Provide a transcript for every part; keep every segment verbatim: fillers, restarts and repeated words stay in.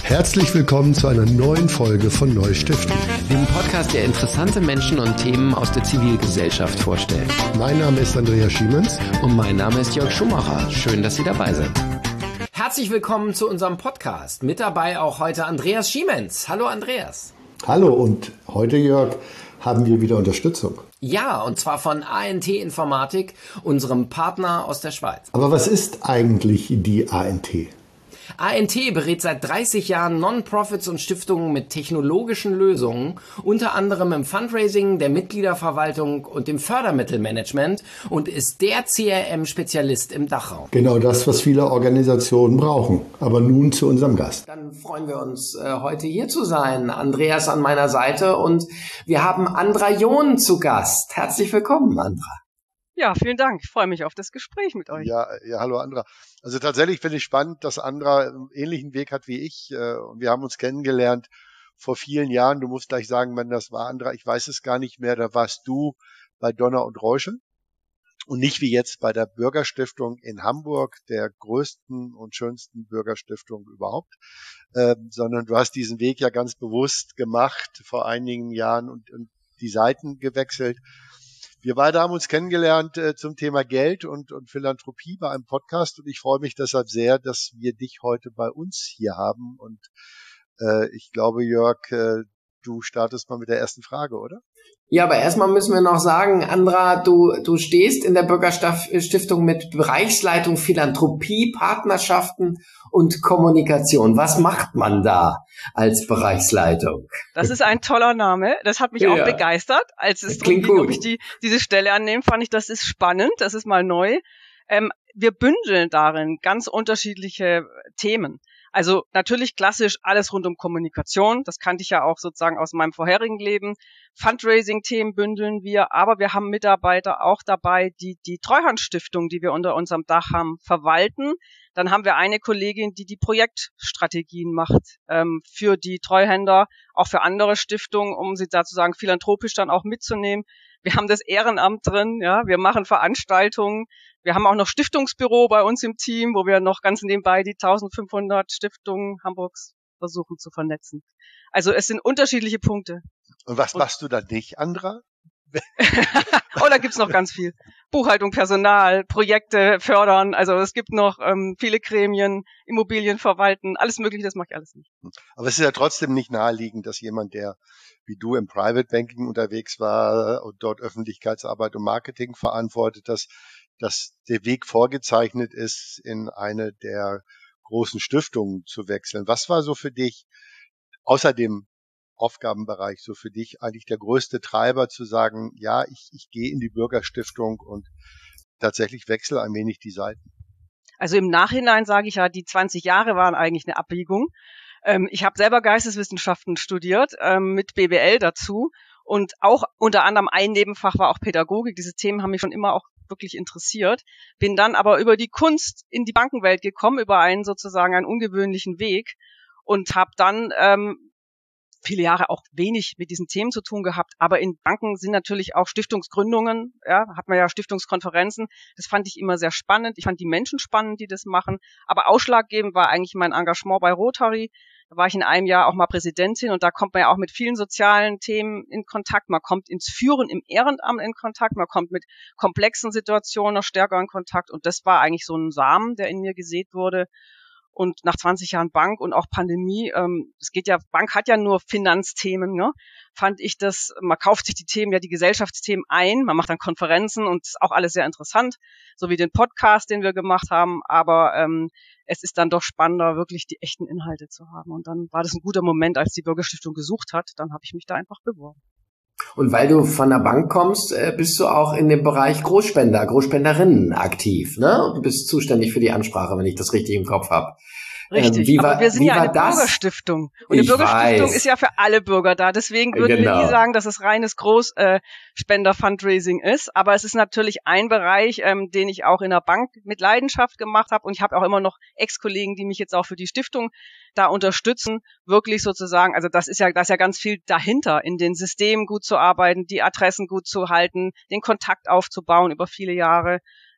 Herzlich willkommen zu einer neuen Folge von Neustiftung, dem Podcast, der interessante Menschen und Themen aus der Zivilgesellschaft vorstellt. Mein Name ist Andreas Schiemens und mein Name ist Jörg Schumacher. Schön, dass Sie dabei sind. Herzlich willkommen zu unserem Podcast. Mit dabei auch heute Andreas Schiemens. Hallo Andreas. Hallo, und heute, Jörg, haben wir wieder Unterstützung. Ja, und zwar von A N T Informatik, unserem Partner aus der Schweiz. Aber was ist eigentlich die A N T? A N T berät seit dreißig Jahren Non-Profits und Stiftungen mit technologischen Lösungen, unter anderem im Fundraising, der Mitgliederverwaltung und dem Fördermittelmanagement und ist der C R M-Spezialist im Dachraum. Genau das, was viele Organisationen brauchen. Aber nun zu unserem Gast. Dann freuen wir uns, äh, heute hier zu sein. Andreas an meiner Seite und wir haben Andra John zu Gast. Herzlich willkommen, Andra. Ja, vielen Dank. Ich freue mich auf das Gespräch mit euch. Ja, ja, hallo Andra. Also tatsächlich finde ich spannend, dass Andra einen ähnlichen Weg hat wie ich. Und wir haben uns kennengelernt vor vielen Jahren. Du musst gleich sagen, wann das war, Andra. Ich weiß es gar nicht mehr. Da warst du bei Donner und Reuschel und nicht wie jetzt bei der Bürgerstiftung in Hamburg, der größten und schönsten Bürgerstiftung überhaupt, äh, sondern du hast diesen Weg ja ganz bewusst gemacht vor einigen Jahren und, und die Seiten gewechselt. Wir beide haben uns kennengelernt äh, zum Thema Geld und, und Philanthropie bei einem Podcast und ich freue mich deshalb sehr, dass wir dich heute bei uns hier haben. Und äh, ich glaube, Jörg, äh, du startest mal mit der ersten Frage, oder? Ja, aber erstmal müssen wir noch sagen, Andra, du, du stehst in der Bürgerstiftung mit Bereichsleitung Philanthropie, Partnerschaften und Kommunikation. Was macht man da als Bereichsleitung? Das ist ein toller Name. Das hat mich ja. auch begeistert. Als es darum ging, ob ich die, diese Stelle annehme, fand ich, das ist spannend. Das ist mal neu. Ähm, wir bündeln darin ganz unterschiedliche Themen. Also natürlich klassisch alles rund um Kommunikation. Das kannte ich ja auch sozusagen aus meinem vorherigen Leben. Fundraising-Themen bündeln wir, aber wir haben Mitarbeiter auch dabei, die die Treuhandstiftung, die wir unter unserem Dach haben, verwalten. Dann haben wir eine Kollegin, die die Projektstrategien macht ähm, für die Treuhänder, auch für andere Stiftungen, um sie sozusagen philanthropisch dann auch mitzunehmen. Wir haben das Ehrenamt drin, ja, wir machen Veranstaltungen. Wir haben auch noch Stiftungsbüro bei uns im Team, wo wir noch ganz nebenbei die eintausendfünfhundert Stiftungen Hamburgs versuchen zu vernetzen. Also es sind unterschiedliche Punkte. Und was machst du da nicht, Andra? Oh, da gibt's noch ganz viel. Buchhaltung, Personal, Projekte fördern. Also es gibt noch ähm, viele Gremien, Immobilien verwalten, alles Mögliche, das mache ich alles nicht. Aber es ist ja trotzdem nicht naheliegend, dass jemand, der wie du im Private Banking unterwegs war und dort Öffentlichkeitsarbeit und Marketing verantwortet, dass, dass der Weg vorgezeichnet ist, in eine der großen Stiftungen zu wechseln. Was war so für dich, außer dem Aufgabenbereich, so für dich eigentlich der größte Treiber zu sagen, ja, ich, ich gehe in die Bürgerstiftung und tatsächlich wechsle ein wenig die Seiten? Also im Nachhinein sage ich ja, die zwanzig Jahre waren eigentlich eine Abbiegung. Ähm, ich habe selber Geisteswissenschaften studiert, ähm, mit B W L dazu und auch unter anderem ein Nebenfach war auch Pädagogik. Diese Themen haben mich schon immer auch wirklich interessiert. Bin dann aber über die Kunst in die Bankenwelt gekommen, über einen sozusagen einen ungewöhnlichen Weg und habe dann ähm, viele Jahre auch wenig mit diesen Themen zu tun gehabt, aber in Banken sind natürlich auch Stiftungsgründungen, ja, hat man ja Stiftungskonferenzen, das fand ich immer sehr spannend, ich fand die Menschen spannend, die das machen, aber ausschlaggebend war eigentlich mein Engagement bei Rotary, da war ich in einem Jahr auch mal Präsidentin und da kommt man ja auch mit vielen sozialen Themen in Kontakt, man kommt ins Führen im Ehrenamt in Kontakt, man kommt mit komplexen Situationen noch stärker in Kontakt und das war eigentlich so ein Samen, der in mir gesät wurde. Und nach zwanzig Jahren Bank und auch Pandemie, ähm, es geht ja, Bank hat ja nur Finanzthemen, ne? Fand ich das, man kauft sich die Themen, ja die Gesellschaftsthemen ein, man macht dann Konferenzen und ist auch alles sehr interessant, so wie den Podcast, den wir gemacht haben, aber ähm, es ist dann doch spannender, wirklich die echten Inhalte zu haben. Und dann war das ein guter Moment, als die Bürgerstiftung gesucht hat, dann habe ich mich da einfach beworben. Und weil du von der Bank kommst, bist du auch in dem Bereich Großspender, Großspenderinnen aktiv, ne? Du bist zuständig für die Ansprache, wenn ich das richtig im Kopf habe. Richtig, ähm, war, aber wir sind ja eine das? Bürgerstiftung. Und eine Bürgerstiftung weiß. ist ja für alle Bürger da. Deswegen würden genau. wir nie sagen, dass es reines Großspender-Fundraising äh, ist. Aber es ist natürlich ein Bereich, ähm, den ich auch in der Bank mit Leidenschaft gemacht habe. Und ich habe auch immer noch Ex-Kollegen, die mich jetzt auch für die Stiftung da unterstützen. Wirklich sozusagen, also das ist ja, da ist ja ganz viel dahinter, in den Systemen gut zu arbeiten, die Adressen gut zu halten, den Kontakt aufzubauen über viele Jahre.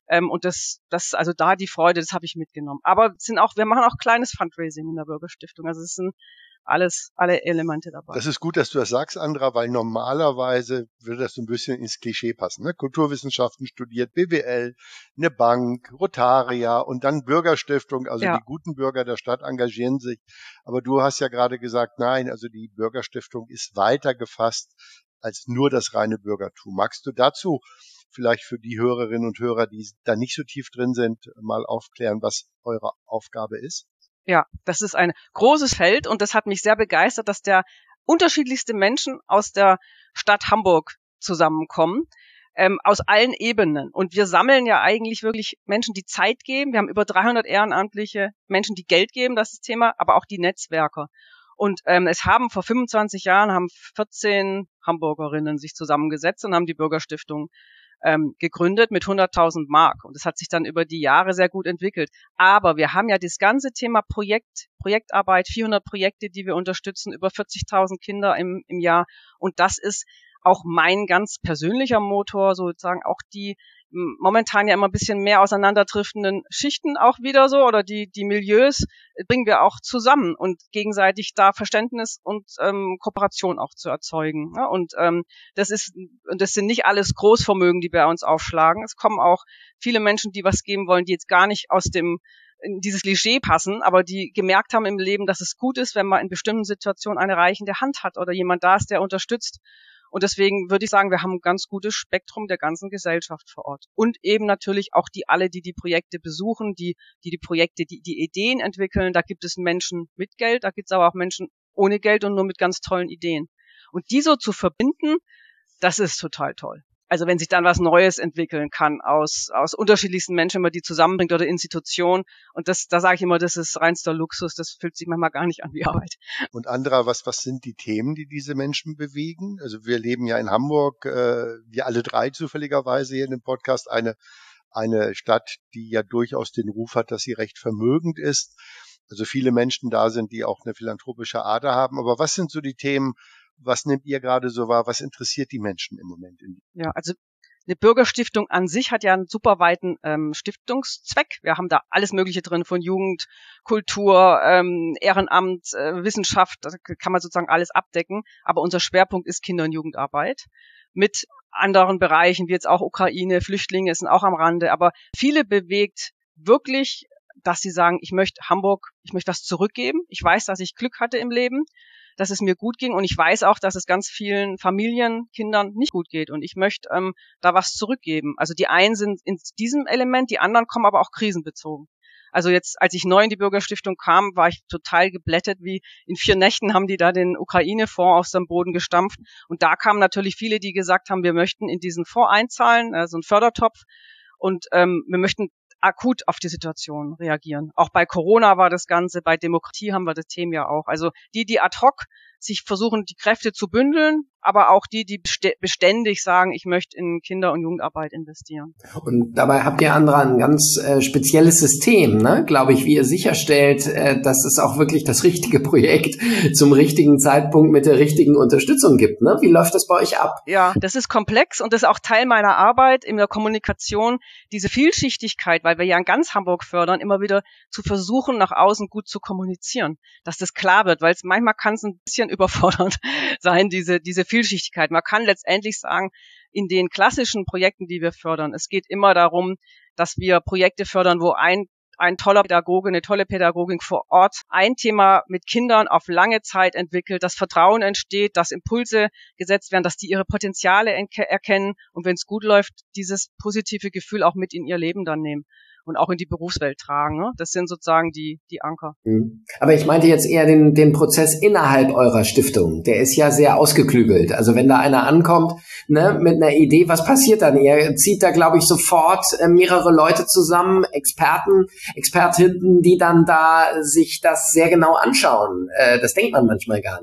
Ähm, und das, das, also da die Freude, das habe ich mitgenommen. Aber es sind auch, wir machen auch kleines Fundraising in der Bürgerstiftung. Also es sind alles, alle Elemente dabei. Das ist gut, dass du das sagst, Andra, weil normalerweise würde das so ein bisschen ins Klischee passen. Ne? Kulturwissenschaften studiert, B W L, eine Bank, Rotaria und dann Bürgerstiftung. Also Ja. Die guten Bürger der Stadt engagieren sich. Aber du hast ja gerade gesagt, nein, also die Bürgerstiftung ist weiter gefasst als nur das reine Bürgertum. Magst du dazu vielleicht für die Hörerinnen und Hörer, die da nicht so tief drin sind, mal aufklären, was eure Aufgabe ist? Ja, das ist ein großes Feld und das hat mich sehr begeistert, dass der unterschiedlichste Menschen aus der Stadt Hamburg zusammenkommen, ähm, aus allen Ebenen. Und wir sammeln ja eigentlich wirklich Menschen, die Zeit geben. Wir haben über dreihundert ehrenamtliche Menschen, die Geld geben, das ist das Thema, aber auch die Netzwerker. Und ähm, es haben vor fünfundzwanzig Jahren haben vierzehn Hamburgerinnen sich zusammengesetzt und haben die Bürgerstiftung ähm, gegründet mit hunderttausend Mark. Und das hat sich dann über die Jahre sehr gut entwickelt. Aber wir haben ja das ganze Thema Projekt, Projektarbeit, vierhundert Projekte, die wir unterstützen, über vierzigtausend Kinder im, im Jahr. Und das ist auch mein ganz persönlicher Motor, sozusagen auch die momentan ja immer ein bisschen mehr auseinanderdriftenden Schichten auch wieder so oder die die Milieus bringen wir auch zusammen und gegenseitig da Verständnis und ähm, Kooperation auch zu erzeugen. Ja? Und ähm, das ist und das sind nicht alles Großvermögen, die bei uns aufschlagen. Es kommen auch viele Menschen, die was geben wollen, die jetzt gar nicht aus dem in dieses Klischee passen, aber die gemerkt haben im Leben, dass es gut ist, wenn man in bestimmten Situationen eine reichende Hand hat oder jemand da ist, der unterstützt. Und deswegen würde ich sagen, wir haben ein ganz gutes Spektrum der ganzen Gesellschaft vor Ort. Und eben natürlich auch die alle, die die Projekte besuchen, die die, die Projekte, die die Ideen entwickeln. Da gibt es Menschen mit Geld, da gibt es aber auch Menschen ohne Geld und nur mit ganz tollen Ideen. Und die so zu verbinden, das ist total toll. Also wenn sich dann was Neues entwickeln kann aus aus unterschiedlichsten Menschen, wenn man die zusammenbringt oder Institutionen. Und das, da sage ich immer, das ist reinster Luxus. Das fühlt sich manchmal gar nicht an wie Arbeit. Und Andra, was was sind die Themen, die diese Menschen bewegen? Also wir leben ja in Hamburg, äh, wir alle drei zufälligerweise hier in dem Podcast, eine eine Stadt, die ja durchaus den Ruf hat, dass sie recht vermögend ist. Also viele Menschen da sind, die auch eine philanthropische Ader haben. Aber was sind so die Themen? Was nehmt ihr gerade so wahr? Was interessiert die Menschen im Moment? Ja, also eine Bürgerstiftung an sich hat ja einen super weiten ähm, Stiftungszweck. Wir haben da alles Mögliche drin, von Jugend, Kultur, ähm, Ehrenamt, äh, Wissenschaft, da kann man sozusagen alles abdecken. Aber unser Schwerpunkt ist Kinder- und Jugendarbeit mit anderen Bereichen, wie jetzt auch Ukraine, Flüchtlinge sind auch am Rande. Aber viele bewegt wirklich, dass sie sagen, ich möchte Hamburg, ich möchte was zurückgeben. Ich weiß, dass ich Glück hatte im Leben, dass es mir gut ging und ich weiß auch, dass es ganz vielen Familien, Kindern nicht gut geht und ich möchte ähm, da was zurückgeben. Also die einen sind in diesem Element, die anderen kommen aber auch krisenbezogen. Also jetzt, als ich neu in die Bürgerstiftung kam, war ich total geblättet, wie in vier Nächten haben die da den Ukraine-Fonds aus dem Boden gestampft und da kamen natürlich viele, die gesagt haben, wir möchten in diesen Fonds einzahlen, also einen Fördertopf und ähm, wir möchten akut auf die Situation reagieren. Auch bei Corona war das Ganze, bei Demokratie haben wir das Thema ja auch. Also die, die ad hoc sich versuchen, die Kräfte zu bündeln, aber auch die, die beständig sagen, ich möchte in Kinder- und Jugendarbeit investieren. Und dabei habt ihr, Andra, ein ganz äh, spezielles System, ne? Glaube ich, wie ihr sicherstellt, äh, dass es auch wirklich das richtige Projekt zum richtigen Zeitpunkt mit der richtigen Unterstützung gibt. Ne? Wie läuft das bei euch ab? Ja, das ist komplex und das ist auch Teil meiner Arbeit in der Kommunikation, diese Vielschichtigkeit, weil wir ja in ganz Hamburg fördern, immer wieder zu versuchen, nach außen gut zu kommunizieren, dass das klar wird, weil es manchmal kann es ein bisschen überfordernd sein, diese diese Vielschichtigkeit. Man kann letztendlich sagen, in den klassischen Projekten, die wir fördern, es geht immer darum, dass wir Projekte fördern, wo ein ein toller Pädagoge, eine tolle Pädagogin vor Ort ein Thema mit Kindern auf lange Zeit entwickelt, dass Vertrauen entsteht, dass Impulse gesetzt werden, dass die ihre Potenziale erkennen und wenn es gut läuft, dieses positive Gefühl auch mit in ihr Leben dann nehmen und auch in die Berufswelt tragen. Ne? Das sind sozusagen die die Anker. Aber ich meinte jetzt eher den den Prozess innerhalb eurer Stiftung. Der ist ja sehr ausgeklügelt. Also wenn da einer ankommt, ne, mit einer Idee, was passiert dann? Ihr zieht da, glaube ich, sofort äh, mehrere Leute zusammen, Experten, Expertinnen, die dann da sich das sehr genau anschauen. Äh, das denkt man manchmal gar nicht.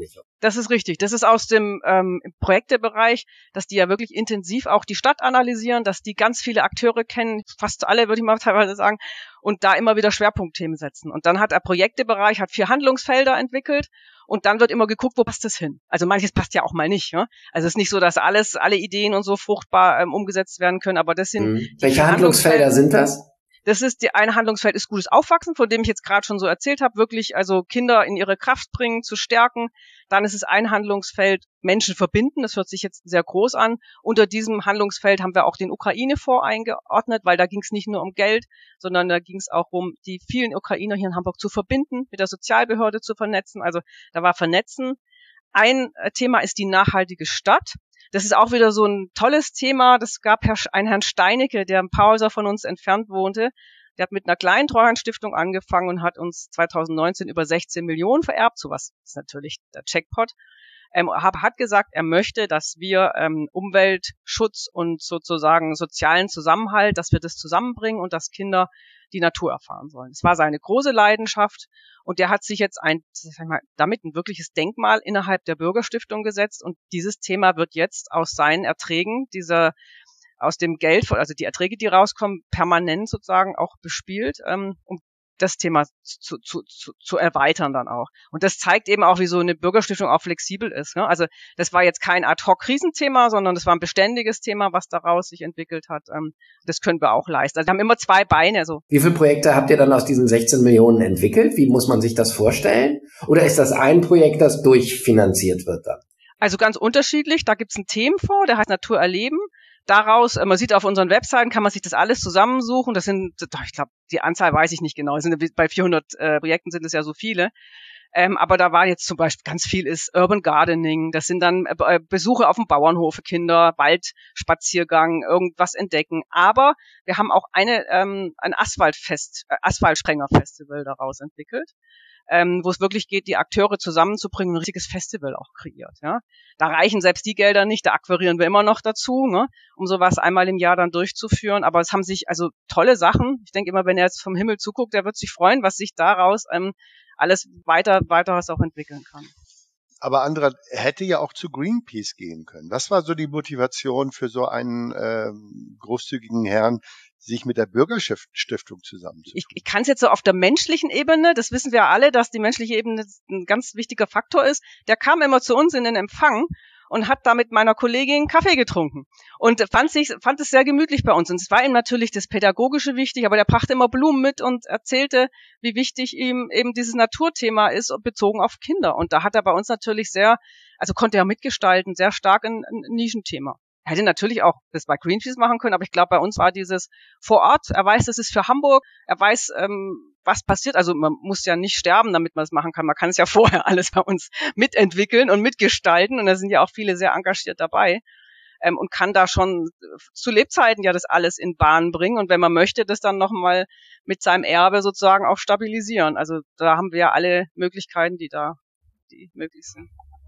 Das ist richtig. Das ist aus dem ähm, Projektebereich, dass die ja wirklich intensiv auch die Stadt analysieren, dass die ganz viele Akteure kennen, fast alle, würde ich mal teilweise sagen, und da immer wieder Schwerpunktthemen setzen. Und dann hat der Projektebereich hat vier Handlungsfelder entwickelt und dann wird immer geguckt, wo passt das hin. Also manches passt ja auch mal nicht. Ja? Also es ist nicht so, dass alles, alle Ideen und so fruchtbar ähm, umgesetzt werden können, aber das sind mhm. Welche Handlungsfelder sind das? Das ist die eine Handlungsfeld ist gutes Aufwachsen, von dem ich jetzt gerade schon so erzählt habe, wirklich also Kinder in ihre Kraft bringen, zu stärken. Dann ist es ein Handlungsfeld Menschen verbinden, das hört sich jetzt sehr groß an. Unter diesem Handlungsfeld haben wir auch den Ukraine-Fonds eingeordnet, weil da ging es nicht nur um Geld, sondern da ging es auch um die vielen Ukrainer hier in Hamburg zu verbinden, mit der Sozialbehörde zu vernetzen. Also da war Vernetzen. Ein Thema ist die nachhaltige Stadt. Das ist auch wieder so ein tolles Thema. Das gab einen Herrn Steinecke, der ein paar Häuser von uns entfernt wohnte. Der hat mit einer kleinen Treuhandstiftung angefangen und hat uns zwanzig neunzehn über sechzehn Millionen vererbt. Sowas ist natürlich der Jackpot. Ähm, hat gesagt, er möchte, dass wir ähm, Umweltschutz und sozusagen sozialen Zusammenhalt, dass wir das zusammenbringen und dass Kinder die Natur erfahren sollen. Es war seine große Leidenschaft und der hat sich jetzt ein, sag ich mal, damit ein wirkliches Denkmal innerhalb der Bürgerstiftung gesetzt und dieses Thema wird jetzt aus seinen Erträgen, dieser aus dem Geld, also die Erträge, die rauskommen, permanent sozusagen auch bespielt, ähm, um das Thema zu, zu, zu, zu erweitern dann auch. Und das zeigt eben auch, wie so eine Bürgerstiftung auch flexibel ist. Ne? Also das war jetzt kein Ad-hoc-Krisenthema, sondern das war ein beständiges Thema, was daraus sich entwickelt hat. Ähm, das können wir auch leisten. Also wir haben immer zwei Beine. So. Wie viele Projekte habt ihr dann aus diesen sechzehn Millionen entwickelt? Wie muss man sich das vorstellen? Oder ist das ein Projekt, das durchfinanziert wird dann? Also ganz unterschiedlich. Da gibt es einen Themenfonds, der heißt Natur erleben. Daraus, man sieht auf unseren Webseiten, kann man sich das alles zusammensuchen. Das sind, ich glaube, die Anzahl weiß ich nicht genau. Es sind, bei vierhundert äh, Projekten sind es ja so viele. Ähm, aber da war jetzt zum Beispiel ganz viel ist Urban Gardening. Das sind dann äh, Besuche auf dem Bauernhof für Kinder, Waldspaziergang, irgendwas entdecken. Aber wir haben auch eine ähm, ein Asphaltfest, äh, Asphaltsprenger-Festival daraus entwickelt. Ähm, wo es wirklich geht, die Akteure zusammenzubringen und ein richtiges Festival auch kreiert. Ja, da reichen selbst die Gelder nicht, da akquirieren wir immer noch dazu, ne, um sowas einmal im Jahr dann durchzuführen. Aber es haben sich also tolle Sachen. Ich denke immer, wenn er jetzt vom Himmel zuguckt, der wird sich freuen, was sich daraus ähm, alles weiter, weiter was auch entwickeln kann. Aber Andra hätte ja auch zu Greenpeace gehen können. Was war so die Motivation für so einen ähm, großzügigen Herrn, sich mit der Bürgerstiftung zusammenzutun? Ich, ich kann es jetzt so auf der menschlichen Ebene, das wissen wir alle, dass die menschliche Ebene ein ganz wichtiger Faktor ist. Der kam immer zu uns in den Empfang und hat da mit meiner Kollegin Kaffee getrunken und fand sich, fand es sehr gemütlich bei uns. Und es war ihm natürlich das Pädagogische wichtig, aber der brachte immer Blumen mit und erzählte, wie wichtig ihm eben dieses Naturthema ist, bezogen auf Kinder. Und da hat er bei uns natürlich sehr, also konnte er mitgestalten, sehr stark ein, ein Nischenthema. Er hätte natürlich auch das bei Greenpeace machen können, aber ich glaube, bei uns war dieses vor Ort. Er weiß, das ist für Hamburg. Er weiß, ähm, was passiert. Also man muss ja nicht sterben, damit man es machen kann. Man kann es ja vorher alles bei uns mitentwickeln und mitgestalten. Und da sind ja auch viele sehr engagiert dabei ähm, und kann da schon zu Lebzeiten ja das alles in Bahn bringen. Und wenn man möchte, das dann nochmal mit seinem Erbe sozusagen auch stabilisieren. Also da haben wir ja alle Möglichkeiten, die da die möglich sind.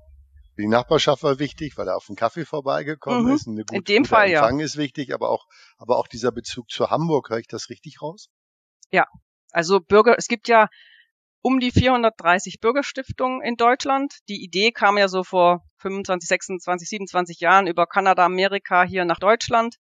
Die Nachbarschaft war wichtig, weil er auf den Kaffee vorbeigekommen mhm. ist. Eine gute, In dem Fall, ja. Empfang ist wichtig, aber auch, aber auch dieser Bezug zu Hamburg, höre ich das richtig raus? Ja, also Bürger, es gibt ja um die vierhundertdreißig Bürgerstiftungen in Deutschland. Die Idee kam ja so vor fünfundzwanzig, sechsundzwanzig, siebenundzwanzig Jahren über Kanada, Amerika hier nach Deutschland.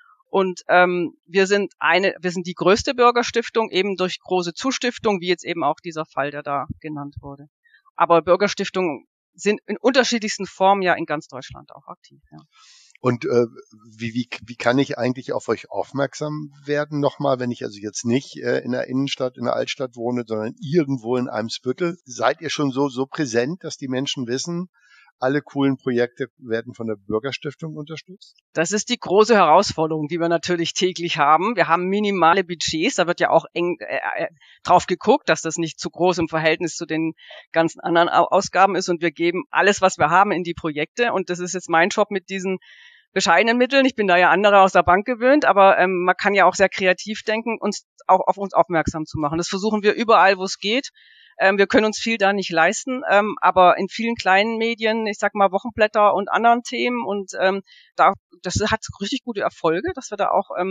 Und ähm, wir sind eine, wir sind die größte Bürgerstiftung, eben durch große Zustiftung, wie jetzt eben auch dieser Fall, der da genannt wurde. Aber Bürgerstiftungen sind in unterschiedlichsten Formen ja in ganz Deutschland auch aktiv. Ja. Und äh, wie, wie, wie kann ich eigentlich auf euch aufmerksam werden nochmal, wenn ich also jetzt nicht äh, in der Innenstadt, in der Altstadt wohne, sondern irgendwo in Eimsbüttel? Seid ihr schon so so präsent, dass die Menschen wissen, alle coolen Projekte werden von der Bürgerstiftung unterstützt? Das ist die große Herausforderung, die wir natürlich täglich haben. Wir haben minimale Budgets, da wird ja auch eng äh, drauf geguckt, dass das nicht zu groß im Verhältnis zu den ganzen anderen Ausgaben ist. Und wir geben alles, was wir haben, in die Projekte. Und das ist jetzt mein Job mit diesen bescheidenen Mitteln. Ich bin da ja andere aus der Bank gewöhnt, aber ähm, man kann ja auch sehr kreativ denken, uns auch auf uns aufmerksam zu machen. Das versuchen wir überall, wo es geht. Ähm, wir können uns viel da nicht leisten, ähm, aber in vielen kleinen Medien, ich sag mal Wochenblätter und anderen Themen und ähm, da das hat richtig gute Erfolge, dass wir da auch ähm,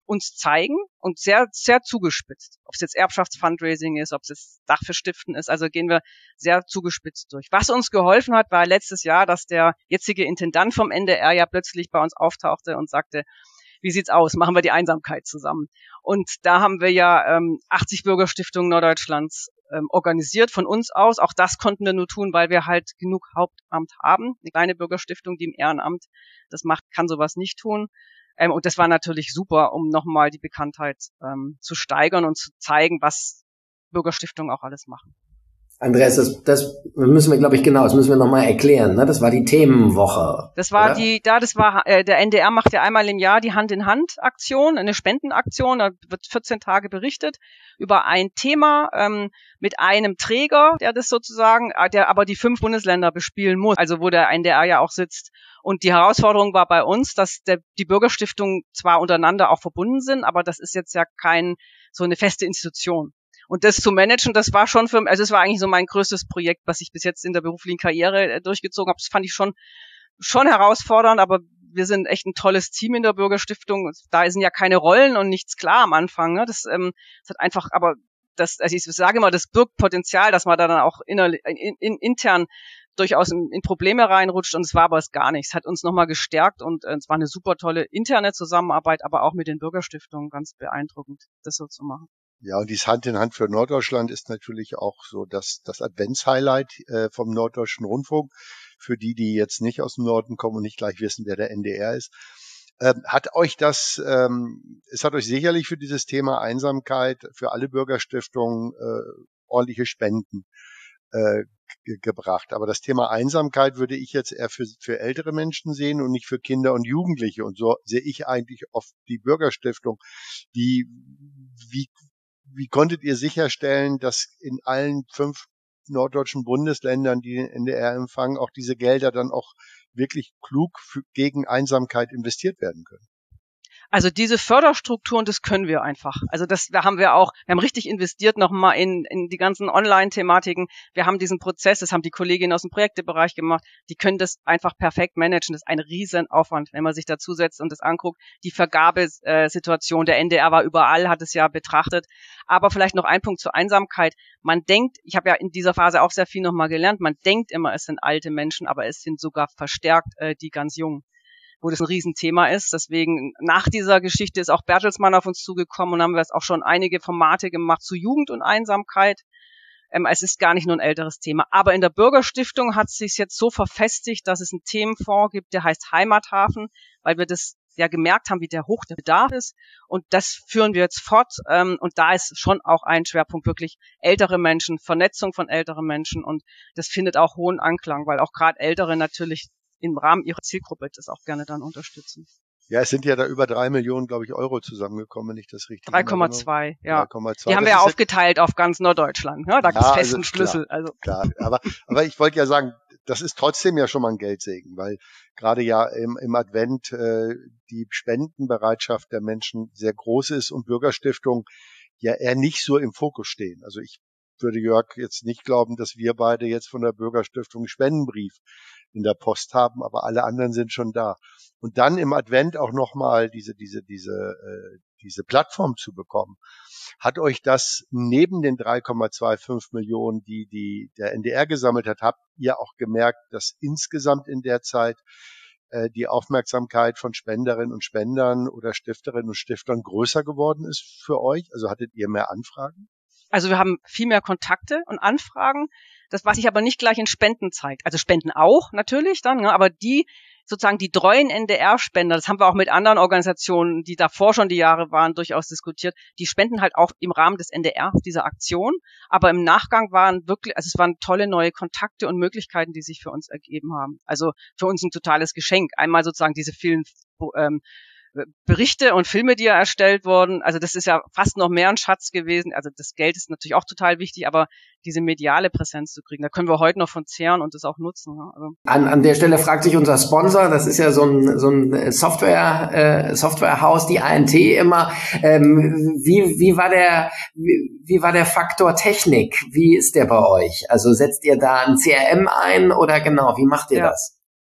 uns zeigen und sehr, sehr zugespitzt. Ob es jetzt Erbschaftsfundraising ist, ob es jetzt Dach für Stiften ist, also gehen wir sehr zugespitzt durch. Was uns geholfen hat, war letztes Jahr, dass der jetzige Intendant vom N D R ja plötzlich bei uns auftauchte und sagte, wie sieht's aus? Machen wir die Einsamkeit zusammen. Und da haben wir ja ähm, achtzig Bürgerstiftungen Norddeutschlands ähm, organisiert von uns aus. Auch das konnten wir nur tun, weil wir halt genug Hauptamt haben. Eine kleine Bürgerstiftung, die im Ehrenamt das macht, kann sowas nicht tun. Ähm, und das war natürlich super, um nochmal die Bekanntheit ähm, zu steigern und zu zeigen, was Bürgerstiftungen auch alles machen. Andreas, das, das müssen wir, glaube ich, genau, das müssen wir nochmal erklären, ne? Das war die Themenwoche. Das war oder? die, da, das war, äh, der N D R macht ja einmal im Jahr die Hand-in-Hand-Aktion, eine Spendenaktion, da wird vierzehn Tage berichtet über ein Thema, ähm, mit einem Träger, der das sozusagen, der aber die fünf Bundesländer bespielen muss, also wo der N D R ja auch sitzt. Und die Herausforderung war bei uns, dass der, die Bürgerstiftungen zwar untereinander auch verbunden sind, aber das ist jetzt ja kein, so eine feste Institution. Und das zu managen, das war schon für, also es war eigentlich so mein größtes Projekt, was ich bis jetzt in der beruflichen Karriere durchgezogen habe. Das fand ich schon, schon herausfordernd, aber wir sind echt ein tolles Team in der Bürgerstiftung. Da sind ja keine Rollen und nichts klar am Anfang. Ne? Das, ähm, das hat einfach, aber das, also ich sage immer, das birgt Potenzial, dass man da dann auch innerlich, in, in, intern durchaus in, in Probleme reinrutscht, und es war aber es gar nicht. Es hat uns nochmal gestärkt und äh, es war eine super tolle interne Zusammenarbeit, aber auch mit den Bürgerstiftungen ganz beeindruckend, das so zu machen. Ja, und dieses Hand in Hand für Norddeutschland ist natürlich auch so das, das Adventshighlight äh, vom Norddeutschen Rundfunk. Für die, die jetzt nicht aus dem Norden kommen und nicht gleich wissen, wer der N D R ist. Ähm, hat euch das, ähm, es hat euch sicherlich für dieses Thema Einsamkeit, für alle Bürgerstiftungen äh, ordentliche Spenden äh, ge- gebracht. Aber das Thema Einsamkeit würde ich jetzt eher für, für ältere Menschen sehen und nicht für Kinder und Jugendliche. Und so sehe ich eigentlich oft die Bürgerstiftung, die, wie, Wie konntet ihr sicherstellen, dass in allen fünf norddeutschen Bundesländern, die den N D R empfangen, auch diese Gelder dann auch wirklich klug für, gegen Einsamkeit investiert werden können? Also diese Förderstrukturen, das können wir einfach. Also das da haben wir auch, wir haben richtig investiert nochmal in, in die ganzen Online-Thematiken. Wir haben diesen Prozess, das haben die Kolleginnen aus dem Projektebereich gemacht, die können das einfach perfekt managen. Das ist ein Riesenaufwand, wenn man sich dazusetzt und das anguckt. Die Vergabesituation, der N D R war überall, hat es ja betrachtet. Aber vielleicht noch ein Punkt zur Einsamkeit. Man denkt, ich habe ja in dieser Phase auch sehr viel nochmal gelernt, man denkt immer, es sind alte Menschen, aber es sind sogar verstärkt äh, die ganz Jungen, wo das ein Riesenthema ist. Deswegen nach dieser Geschichte ist auch Bertelsmann auf uns zugekommen und haben wir jetzt auch schon einige Formate gemacht zu Jugend und Einsamkeit. Ähm, es ist gar nicht nur ein älteres Thema. Aber in der Bürgerstiftung hat es sich jetzt so verfestigt, dass es einen Themenfonds gibt, der heißt Heimathafen, weil wir das ja gemerkt haben, wie der hoch der Bedarf ist. Und das führen wir jetzt fort. Ähm, und da ist schon auch ein Schwerpunkt wirklich ältere Menschen, Vernetzung von älteren Menschen. Und das findet auch hohen Anklang, weil auch gerade Ältere natürlich im Rahmen ihrer Zielgruppe das auch gerne dann unterstützen. Ja, es sind ja da über drei Millionen, glaube ich, Euro zusammengekommen, wenn ich das richtig drei Komma zwei, ja. drei Komma zwei. Die haben wir ja aufgeteilt auf ganz Norddeutschland. Ne? Da gibt es ja, festen also, Schlüssel. Klar, also klar. Aber, aber ich wollte ja sagen, das ist trotzdem ja schon mal ein Geldsegen, weil gerade ja im, im Advent äh, die Spendenbereitschaft der Menschen sehr groß ist und Bürgerstiftungen ja eher nicht so im Fokus stehen. Also ich würde Jörg jetzt nicht glauben, dass wir beide jetzt von der Bürgerstiftung einen Spendenbrief in der Post haben, aber alle anderen sind schon da. Und dann im Advent auch nochmal diese, diese, diese, äh, diese Plattform zu bekommen. Hat euch das neben den drei Komma fünfundzwanzig Millionen, die, die der N D R gesammelt hat, habt ihr auch gemerkt, dass insgesamt in der Zeit äh, die Aufmerksamkeit von Spenderinnen und Spendern oder Stifterinnen und Stiftern größer geworden ist für euch? Also hattet ihr mehr Anfragen? Also wir haben viel mehr Kontakte und Anfragen, das was sich aber nicht gleich in Spenden zeigt. Also Spenden auch natürlich dann, ne, aber die sozusagen die treuen N D R-Spender, das haben wir auch mit anderen Organisationen, die davor schon die Jahre waren, durchaus diskutiert, die spenden halt auch im Rahmen des N D R dieser Aktion, aber im Nachgang waren wirklich, also es waren tolle neue Kontakte und Möglichkeiten, die sich für uns ergeben haben. Also für uns ein totales Geschenk. Einmal sozusagen diese vielen ähm, Berichte und Filme, die ja erstellt wurden, also das ist ja fast noch mehr ein Schatz gewesen. Also das Geld ist natürlich auch total wichtig, aber diese mediale Präsenz zu kriegen, da können wir heute noch von zehren und das auch nutzen. Also. An, an der Stelle fragt sich unser Sponsor, das ist ja so ein, so ein Software, äh, Softwarehaus, die A N T immer. Ähm, wie, wie war der, wie, wie war der Faktor Technik? Wie ist der bei euch? Also setzt ihr da ein C R M ein oder genau, wie macht ihr ja. das?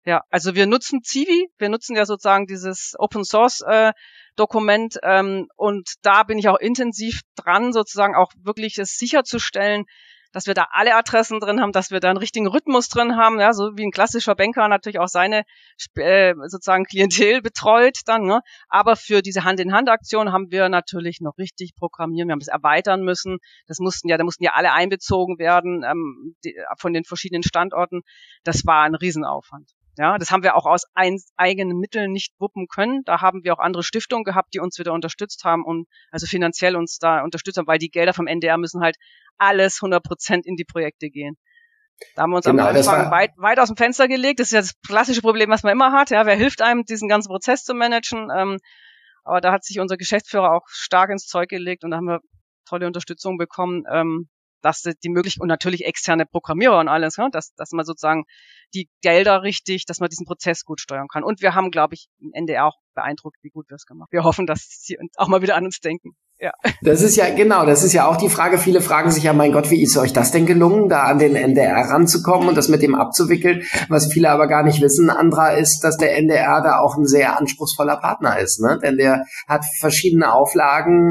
Ja, also wir nutzen Civi, wir nutzen ja sozusagen dieses Open Source äh, Dokument ähm, und da bin ich auch intensiv dran, sozusagen auch wirklich es sicherzustellen, dass wir da alle Adressen drin haben, dass wir da einen richtigen Rhythmus drin haben, ja, so wie ein klassischer Banker natürlich auch seine äh, sozusagen Klientel betreut dann, ne? Aber für diese Hand-in-Hand-Aktion haben wir natürlich noch richtig programmieren, wir haben es erweitern müssen, das mussten ja, da mussten ja alle einbezogen werden ähm, die, von den verschiedenen Standorten, das war ein Riesenaufwand. Ja, das haben wir auch aus ein, eigenen Mitteln nicht wuppen können. Da haben wir auch andere Stiftungen gehabt, die uns wieder unterstützt haben und also finanziell uns da unterstützt haben, weil die Gelder vom N D R müssen halt alles hundert Prozent in die Projekte gehen. Da haben wir uns genau, am Anfang weit, weit aus dem Fenster gelegt. Das ist ja das klassische Problem, was man immer hat. Ja, wer hilft einem, diesen ganzen Prozess zu managen? Ähm, aber da hat sich unser Geschäftsführer auch stark ins Zeug gelegt und da haben wir tolle Unterstützung bekommen. Ähm, dass die möglich und natürlich externe Programmierer und alles, ja, dass, dass man sozusagen die Gelder richtig, dass man diesen Prozess gut steuern kann. Und wir haben, glaube ich, im N D R auch beeindruckt, wie gut wir es gemacht haben. Wir hoffen, dass sie auch mal wieder an uns denken. Ja. Das ist ja, genau, das ist ja auch die Frage. Viele fragen sich ja, mein Gott, wie ist euch das denn gelungen, da an den N D R ranzukommen und das mit dem abzuwickeln? Was viele aber gar nicht wissen, Andra, ist, dass der N D R da auch ein sehr anspruchsvoller Partner ist, ne? Denn der hat verschiedene Auflagen,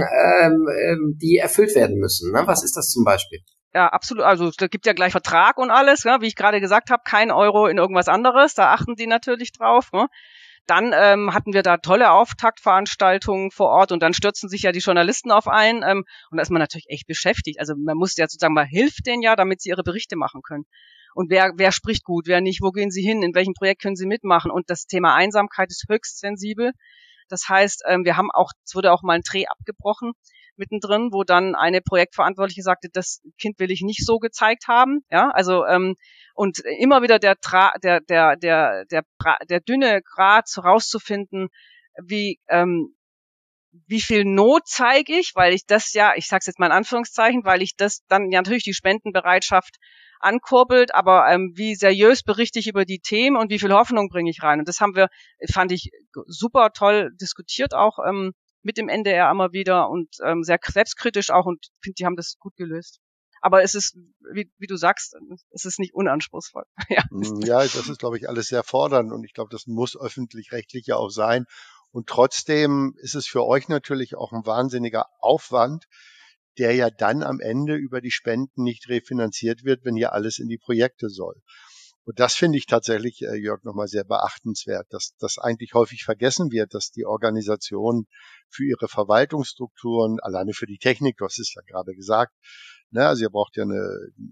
ähm, die erfüllt werden müssen, ne? Was ist das zum Beispiel? Ja, absolut. Also da gibt ja gleich Vertrag und alles, ja? Wie ich gerade gesagt habe, kein Euro in irgendwas anderes. Da achten die natürlich drauf, ne? Dann ähm, hatten wir da tolle Auftaktveranstaltungen vor Ort und dann stürzen sich ja die Journalisten auf ein ähm, und da ist man natürlich echt beschäftigt. Also man muss ja sozusagen mal hilft denen ja, damit sie ihre Berichte machen können. Und wer wer spricht gut, wer nicht, wo gehen sie hin, in welchem Projekt können sie mitmachen? Und das Thema Einsamkeit ist höchst sensibel. Das heißt, ähm, wir haben auch, es wurde auch mal ein Dreh abgebrochen mittendrin, wo dann eine Projektverantwortliche sagte, das Kind will ich nicht so gezeigt haben. Ja, also ähm, und immer wieder der Tra der der der der der dünne Grat rauszufinden, wie ähm, wie viel Not zeige ich, weil ich das ja, ich sage es jetzt mal in Anführungszeichen, weil ich das dann ja natürlich die Spendenbereitschaft ankurbelt, aber ähm, wie seriös berichte ich über die Themen und wie viel Hoffnung bringe ich rein. Und das haben wir, fand ich super toll diskutiert auch ähm, mit dem N D R immer wieder und ähm, sehr selbstkritisch auch und finde, die haben das gut gelöst. Aber es ist, wie, wie du sagst, es ist nicht unanspruchsvoll. Ja, ja, das ist, glaube ich, alles sehr fordernd und ich glaube, das muss öffentlich-rechtlich ja auch sein. Und trotzdem ist es für euch natürlich auch ein wahnsinniger Aufwand, der ja dann am Ende über die Spenden nicht refinanziert wird, wenn hier alles in die Projekte soll. Und das finde ich tatsächlich, äh, Jörg, nochmal sehr beachtenswert, dass das eigentlich häufig vergessen wird, dass die Organisationen für ihre Verwaltungsstrukturen, alleine für die Technik, du hast es ja gerade gesagt, ne, also ihr braucht ja eine,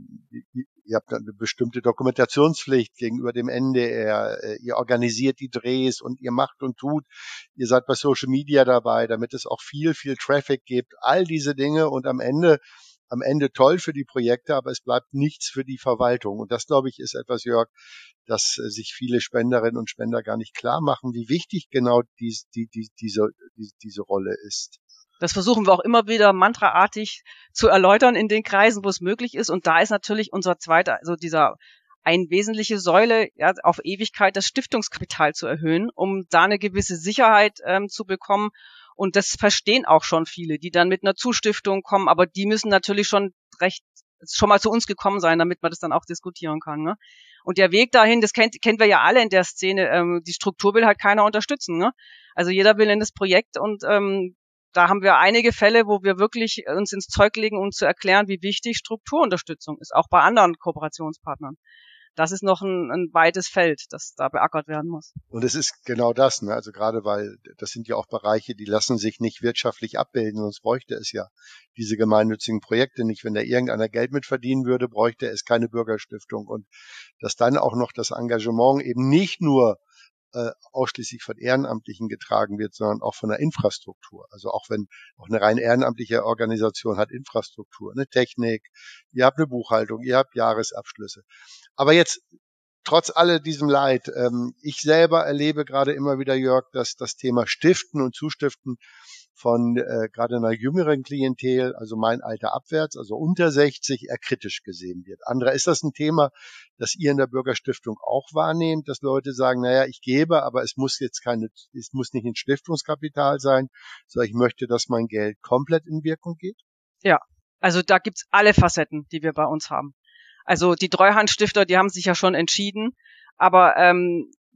ihr habt eine bestimmte Dokumentationspflicht gegenüber dem N D R, ihr organisiert die Drehs und ihr macht und tut, ihr seid bei Social Media dabei, damit es auch viel, viel Traffic gibt, all diese Dinge und am Ende am Ende toll für die Projekte, aber es bleibt nichts für die Verwaltung. Und das, glaube ich, ist etwas, Jörg, dass äh, sich viele Spenderinnen und Spender gar nicht klar machen, wie wichtig genau dies, die, die, diese, die, diese Rolle ist. Das versuchen wir auch immer wieder mantraartig zu erläutern in den Kreisen, wo es möglich ist. Und da ist natürlich unser zweiter, also dieser eine wesentliche Säule, ja, auf Ewigkeit das Stiftungskapital zu erhöhen, um da eine gewisse Sicherheit ähm, zu bekommen. Und das verstehen auch schon viele, die dann mit einer Zustiftung kommen, aber die müssen natürlich schon recht schon mal zu uns gekommen sein, damit man das dann auch diskutieren kann. Ne? Und der Weg dahin, das kennt, kennen wir ja alle in der Szene, ähm, die Struktur will halt keiner unterstützen. Ne? Also jeder will in das Projekt und ähm, da haben wir einige Fälle, wo wir wirklich uns ins Zeug legen, um zu erklären, wie wichtig Strukturunterstützung ist, auch bei anderen Kooperationspartnern. Das ist noch ein, ein weites Feld, das da beackert werden muss. Und es ist genau das, ne? Also gerade weil das sind ja auch Bereiche, die lassen sich nicht wirtschaftlich abbilden, sonst bräuchte es ja diese gemeinnützigen Projekte nicht. Wenn da irgendeiner Geld mit verdienen würde, bräuchte es keine Bürgerstiftung. Und dass dann auch noch das Engagement eben nicht nur äh, ausschließlich von Ehrenamtlichen getragen wird, sondern auch von der Infrastruktur. Also auch wenn auch eine rein ehrenamtliche Organisation hat Infrastruktur, eine Technik, ihr habt eine Buchhaltung, ihr habt Jahresabschlüsse. Aber jetzt, trotz all diesem Leid, ähm, ich selber erlebe gerade immer wieder, Jörg, dass das Thema Stiften und Zustiften von äh, gerade einer jüngeren Klientel, also mein Alter abwärts, also unter sechzig, eher kritisch gesehen wird. Andra, ist das ein Thema, das ihr in der Bürgerstiftung auch wahrnehmt, dass Leute sagen, naja, ich gebe, aber es muss jetzt keine, es muss nicht ein Stiftungskapital sein, sondern ich möchte, dass mein Geld komplett in Wirkung geht? Ja, also da gibt's alle Facetten, die wir bei uns haben. Also die Treuhandstifter, die haben sich ja schon entschieden, aber ähm,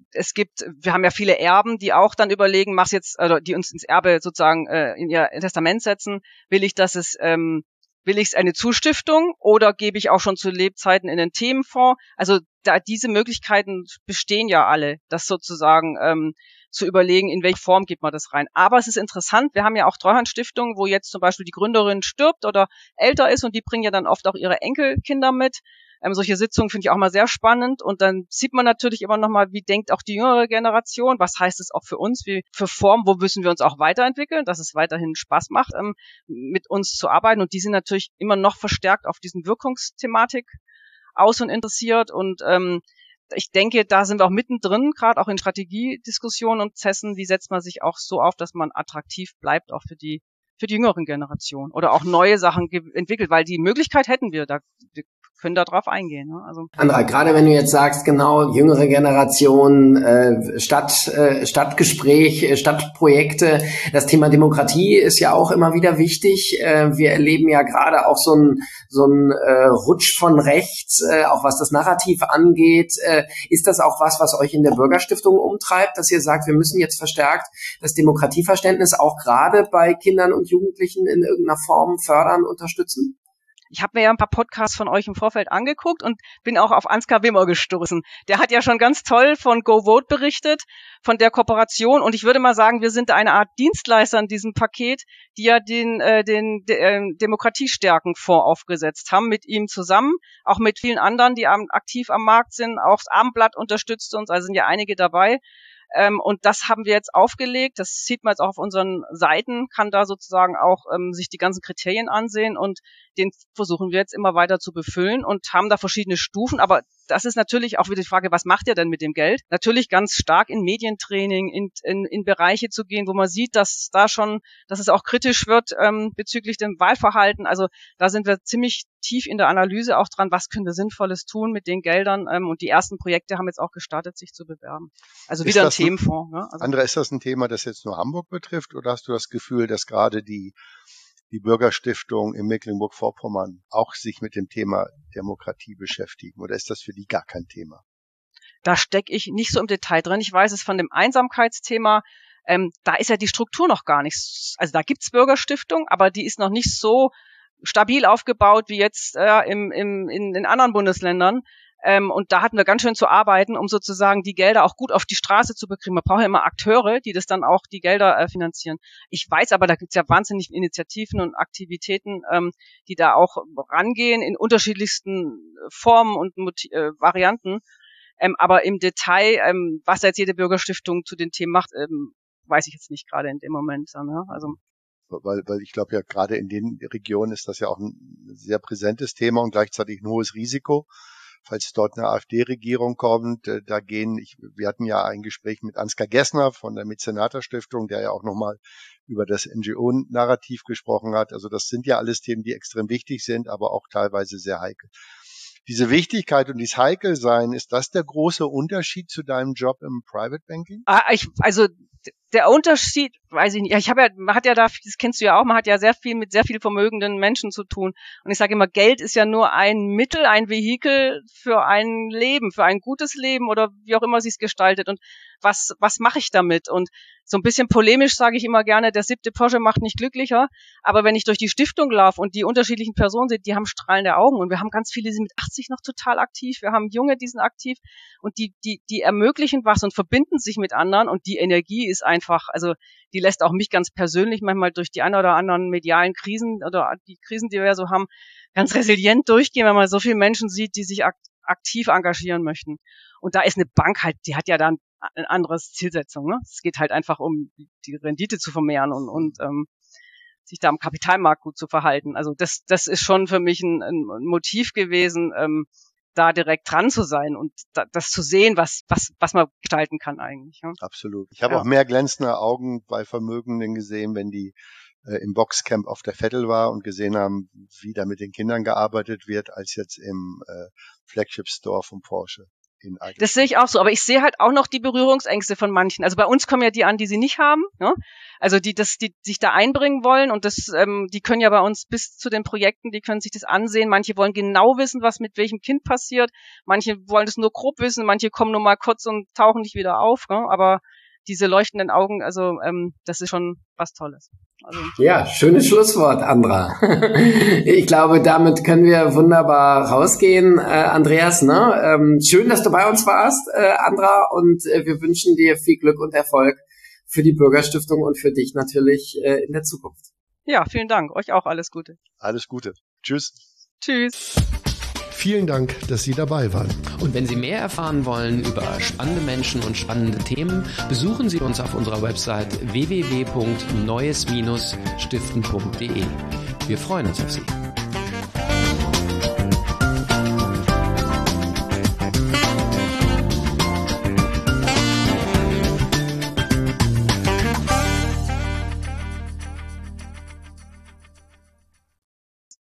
es gibt, wir haben ja viele Erben, die auch dann überlegen, mach's jetzt, also die uns ins Erbe sozusagen äh, in ihr Testament setzen, will ich, dass es ähm, will ich eine Zustiftung oder gebe ich auch schon zu Lebzeiten in den Themenfonds? Also da diese Möglichkeiten bestehen ja alle, das sozusagen ähm, zu überlegen, in welche Form gibt man das rein. Aber es ist interessant, wir haben ja auch Treuhandstiftungen, wo jetzt zum Beispiel die Gründerin stirbt oder älter ist und die bringen ja dann oft auch ihre Enkelkinder mit. Ähm, solche Sitzungen finde ich auch mal sehr spannend und dann sieht man natürlich immer noch mal, wie denkt auch die jüngere Generation, was heißt es auch für uns, wie für Formen, wo müssen wir uns auch weiterentwickeln, dass es weiterhin Spaß macht, ähm, mit uns zu arbeiten und die sind natürlich immer noch verstärkt auf diesen Wirkungsthematik aus und interessiert und ähm, ich denke, da sind wir auch mittendrin, gerade auch in Strategiediskussionen und Prozessen, wie setzt man sich auch so auf, dass man attraktiv bleibt, auch für die für die jüngeren Generationen oder auch neue Sachen entwickelt, weil die Möglichkeit hätten wir, da wir können da drauf eingehen. Ne? Also Andra, gerade wenn du jetzt sagst, genau, jüngere Generation, äh, Stadt, äh, Stadtgespräch, äh, Stadtprojekte, das Thema Demokratie ist ja auch immer wieder wichtig. Äh, wir erleben ja gerade auch so ein so ein äh, Rutsch von rechts, äh, auch was das Narrativ angeht. Äh, ist das auch was, was euch in der Bürgerstiftung umtreibt, dass ihr sagt, wir müssen jetzt verstärkt das Demokratieverständnis auch gerade bei Kindern und Jugendlichen in irgendeiner Form fördern, unterstützen? Ich habe mir ja ein paar Podcasts von euch im Vorfeld angeguckt und bin auch auf Ansgar Wimmer gestoßen. Der hat ja schon ganz toll von GoVote berichtet, von der Kooperation. Und ich würde mal sagen, wir sind eine Art Dienstleister in diesem Paket, die ja den, äh, den äh, Demokratiestärkenfonds aufgesetzt haben, mit ihm zusammen, auch mit vielen anderen, die am, aktiv am Markt sind. Auch das Abendblatt unterstützt uns, also sind ja einige dabei. Ähm, und das haben wir jetzt aufgelegt. Das sieht man jetzt auch auf unseren Seiten, kann da sozusagen auch ähm, sich die ganzen Kriterien ansehen und den versuchen wir jetzt immer weiter zu befüllen und haben da verschiedene Stufen. Aber das ist natürlich auch wieder die Frage, was macht ihr denn mit dem Geld? Natürlich ganz stark in Medientraining, in, in, in Bereiche zu gehen, wo man sieht, dass da schon, dass es auch kritisch wird ähm, bezüglich dem Wahlverhalten. Also da sind wir ziemlich tief in der Analyse auch dran, was können wir Sinnvolles tun mit den Geldern. Ähm, und die ersten Projekte haben jetzt auch gestartet, sich zu bewerben. Also wieder ein Themenfonds. Ne? Also Andra, ist das ein Thema, das jetzt nur Hamburg betrifft oder hast du das Gefühl, dass gerade die die Bürgerstiftung in Mecklenburg-Vorpommern auch sich mit dem Thema Demokratie beschäftigen? Oder ist das für die gar kein Thema? Da stecke ich nicht so im Detail drin. Ich weiß es von dem Einsamkeitsthema. Ähm, da ist ja die Struktur noch gar nicht. Also da gibt's Bürgerstiftung, aber die ist noch nicht so stabil aufgebaut wie jetzt äh, im, im, in den anderen Bundesländern. Ähm, und da hatten wir ganz schön zu arbeiten, um sozusagen die Gelder auch gut auf die Straße zu bekommen. Man braucht ja immer Akteure, die das dann auch die Gelder äh, finanzieren. Ich weiß aber, da gibt's ja wahnsinnig Initiativen und Aktivitäten, ähm, die da auch rangehen in unterschiedlichsten Formen und äh, Varianten. Ähm, aber im Detail, ähm, was jetzt jede Bürgerstiftung zu den Themen macht, ähm, weiß ich jetzt nicht gerade in dem Moment. Ne? Also weil, weil ich glaube ja gerade in den Regionen ist das ja auch ein sehr präsentes Thema und gleichzeitig ein hohes Risiko. Falls dort eine AfD-Regierung kommt, äh, da gehen, ich, wir hatten ja ein Gespräch mit Ansgar Gessner von der Mäzenaterstiftung, der ja auch nochmal über das N G O-Narrativ gesprochen hat. Also das sind ja alles Themen, die extrem wichtig sind, aber auch teilweise sehr heikel. Diese Wichtigkeit und dieses Heikelsein, ist das der große Unterschied zu deinem Job im Private Banking? Ah, ich, also der Unterschied, weiß ich nicht. Ich habe ja, man hat ja da, das kennst du ja auch, man hat ja sehr viel mit sehr viel vermögenden Menschen zu tun. Und ich sage immer, Geld ist ja nur ein Mittel, ein Vehikel für ein Leben, für ein gutes Leben oder wie auch immer sie es gestaltet. Und was, was mache ich damit? Und so ein bisschen polemisch sage ich immer gerne, der siebte Porsche macht nicht glücklicher. Aber wenn ich durch die Stiftung laufe und die unterschiedlichen Personen sehe, die haben strahlende Augen. Und wir haben ganz viele, die sind mit achtzig noch total aktiv. Wir haben Junge, die sind aktiv. Und die, die, die ermöglichen was und verbinden sich mit anderen. Und die Energie ist einfach, also die lässt auch mich ganz persönlich manchmal durch die ein oder anderen medialen Krisen oder die Krisen, die wir so haben, ganz resilient durchgehen, wenn man so viele Menschen sieht, die sich aktiv engagieren möchten. Und da ist eine Bank halt, die hat ja dann ein anderes Zielsetzung. Ne? Es geht halt einfach um die Rendite zu vermehren und, und ähm, sich da am Kapitalmarkt gut zu verhalten. Also das, das ist schon für mich ein, ein Motiv gewesen, ähm, da direkt dran zu sein und da, das zu sehen, was, was, was man gestalten kann eigentlich. Ja? Absolut. Ich habe Ja. auch mehr glänzende Augen bei Vermögenden gesehen, wenn die äh, im Boxcamp auf der Vettel war und gesehen haben, wie da mit den Kindern gearbeitet wird, als jetzt im äh, Flagship Store von Porsche. in Eigenschaft. Das sehe ich auch so, aber ich sehe halt auch noch die Berührungsängste von manchen. Also bei uns kommen ja die an, die sie nicht haben, ne? Also die das, die sich da einbringen wollen und das, ähm, die können ja bei uns bis zu den Projekten, die können sich das ansehen. Manche wollen genau wissen, was mit welchem Kind passiert. Manche wollen das nur grob wissen. Manche kommen nur mal kurz und tauchen nicht wieder auf. Ne? Aber diese leuchtenden Augen, also ähm, das ist schon was Tolles. Also, ja, schönes Schlusswort, Andra. Ich glaube, damit können wir wunderbar rausgehen, äh, Andreas. Ne? Ähm, schön, dass du bei uns warst, äh, Andra, und äh, wir wünschen dir viel Glück und Erfolg für die Bürgerstiftung und für dich natürlich äh, in der Zukunft. Ja, vielen Dank. Euch auch alles Gute. Alles Gute. Tschüss. Tschüss. Vielen Dank, dass Sie dabei waren. Und wenn Sie mehr erfahren wollen über spannende Menschen und spannende Themen, besuchen Sie uns auf unserer Website w w w punkt neues Bindestrich stiften punkt d e. Wir freuen uns auf Sie.